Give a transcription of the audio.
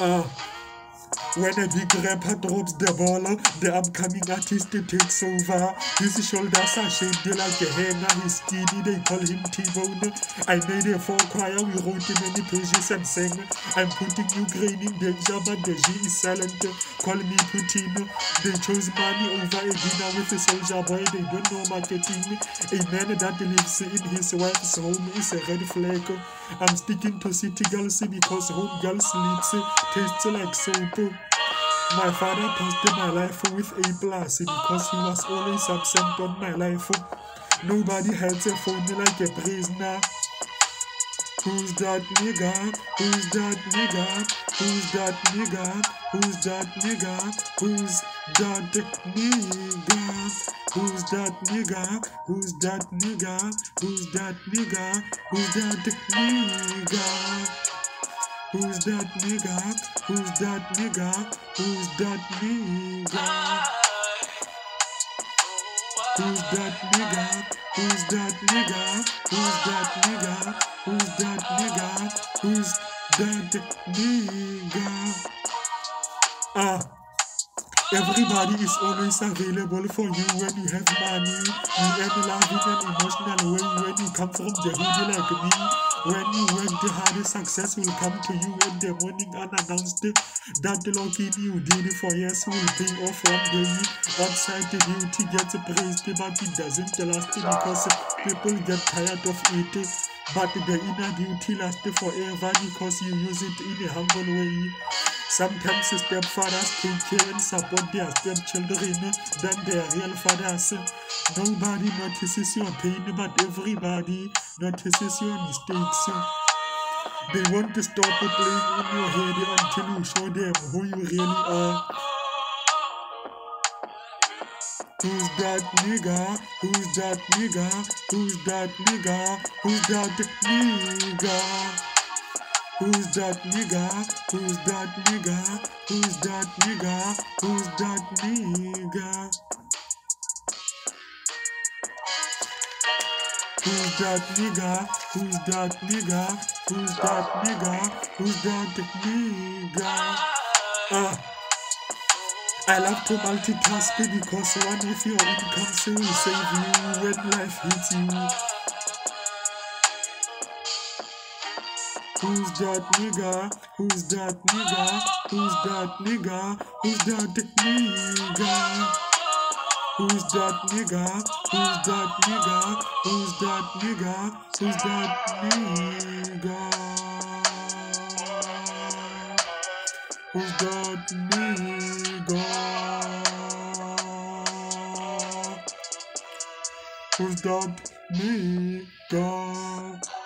Uh, when a big rapper drops the ball, the upcoming artist takes over. His shoulders are shaped like a hanger, he's skinny, they call him T-Bone. I made a folk choir, we wrote many pages and sang. I'm putting Ukraine in danger, but the G is silent. Call me Putin. They chose money over a dinner with a soldier boy, they don't know marketing. A man that lives in his wife's home is a red flag. I'm sticking to city girls because home girls lips taste like soap. My father passed my life with A+ because he was always absent on my life. Nobody has a phone like a prisoner. Who's that nigga? Who's that nigga? Who's that nigga? Who's that nigga? Who's that nigga? Who's that nigga? Who's that nigga? Who's that nigga? Who's that nigga? Who's that nigga? Who's that nigga? Who's that nigga? Who's that nigga? Who's that nigga? Who's that nigga? Who's that nigga? Who's that nigga? Everybody is always available for you when you have money. You earn love in an emotional way when you come from the hood like me. When you work the hardest, success will come to you in the morning unannounced. That lucky you did for years will pay off one day. Outside the beauty gets praised, but it doesn't last because people get tired of it. But the inner beauty lasts forever because you use it in a humble way. Sometimes stepfathers take care and support their stepchildren than their real fathers. Nobody notices your pain, but everybody notices your mistakes. They want to stop playing in your head until you show them who you really are. Who's that nigga? Who's that nigga? Who's that nigga? Who's that nigga? Who's that nigga? Who's that nigga? Who's that nigga? Who's that nigga? Who's that nigga? Who's that nigga? Who's that nigga? Who's that nigga? I love to multitask because one of your incomes will save you when life hits you. Who's that nigga? Who's that nigga? Who's that nigga? Who's that nigga? Who's that nigga? Who's that nigga? Who's that nigga? Who's that nigga? Who's that nigga? Who's that nigga?